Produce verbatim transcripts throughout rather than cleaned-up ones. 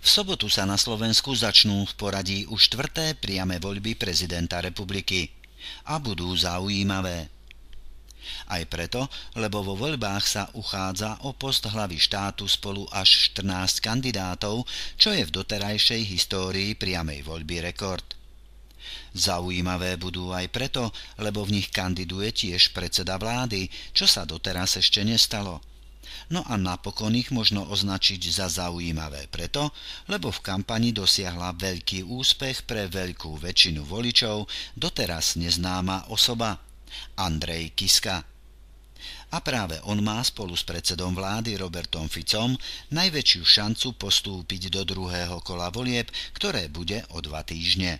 V sobotu sa na Slovensku začnú v poradí už štvrté priame voľby prezidenta republiky a budú zaujímavé. Aj preto, lebo vo voľbách sa uchádza o post hlavy štátu spolu až štrnásť kandidátov, čo je v doterajšej histórii priamej voľby rekord. Zaujímavé budú aj preto, lebo v nich kandiduje tiež predseda vlády, čo sa doteraz ešte nestalo. No a napokon ich možno označiť za zaujímavé preto, lebo v kampani dosiahla veľký úspech pre veľkú väčšinu voličov doteraz neznáma osoba Andrej Kiska. A práve on má spolu s predsedom vlády Robertom Ficom najväčšiu šancu postúpiť do druhého kola volieb, ktoré bude o dva týždne.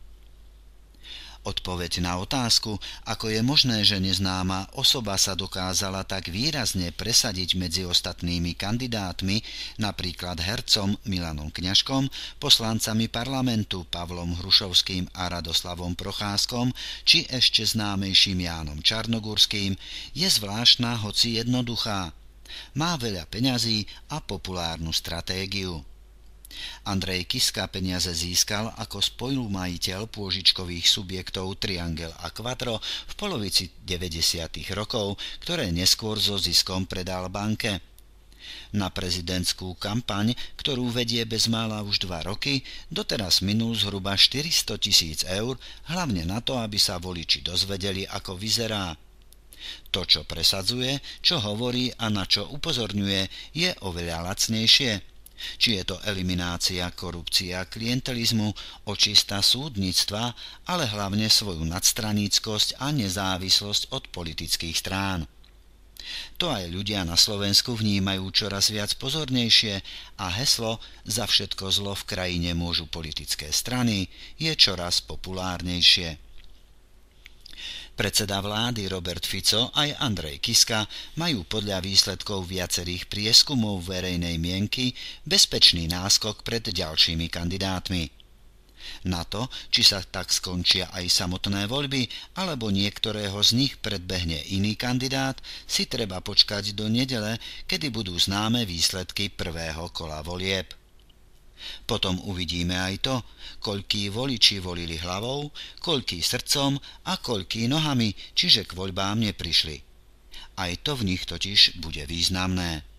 Odpoveď na otázku, ako je možné, že neznáma osoba sa dokázala tak výrazne presadiť medzi ostatnými kandidátmi, napríklad hercom Milanom Kňažkom, poslancami parlamentu Pavlom Hrušovským a Radoslavom Procházkom, či ešte známejším Jánom Čarnogurským, je zvláštna, hoci jednoduchá. Má veľa peňazí a populárnu stratégiu. Andrej Kiska peniaze získal ako spolumajiteľ pôžičkových subjektov Triangel a Quattro v polovici deväťdesiatych rokov, ktoré neskôr so ziskom predal banke. Na prezidentskú kampaň, ktorú vedie bezmála už dva roky, doteraz minul zhruba štyristo tisíc eur, hlavne na to, aby sa voliči dozvedeli, ako vyzerá. To, čo presadzuje, čo hovorí a na čo upozorňuje, je oveľa lacnejšie. Či je to eliminácia korupcie a klientelizmu, očista súdnictva, ale hlavne svoju nadstraníckosť a nezávislosť od politických strán. To aj ľudia na Slovensku vnímajú čoraz viac pozornejšie a heslo "Za všetko zlo v krajine môžu politické strany" je čoraz populárnejšie. Predseda vlády Robert Fico aj Andrej Kiska majú podľa výsledkov viacerých prieskumov verejnej mienky bezpečný náskok pred ďalšími kandidátmi. Na to, či sa tak skončia aj samotné voľby, alebo niektorého z nich predbehne iný kandidát, si treba počkať do nedele, kedy budú známe výsledky prvého kola volieb. Potom uvidíme aj to, koľkí voliči volili hlavou, koľkí srdcom a koľkí nohami, čiže k voľbám neprišli. Aj to v nich totiž bude významné.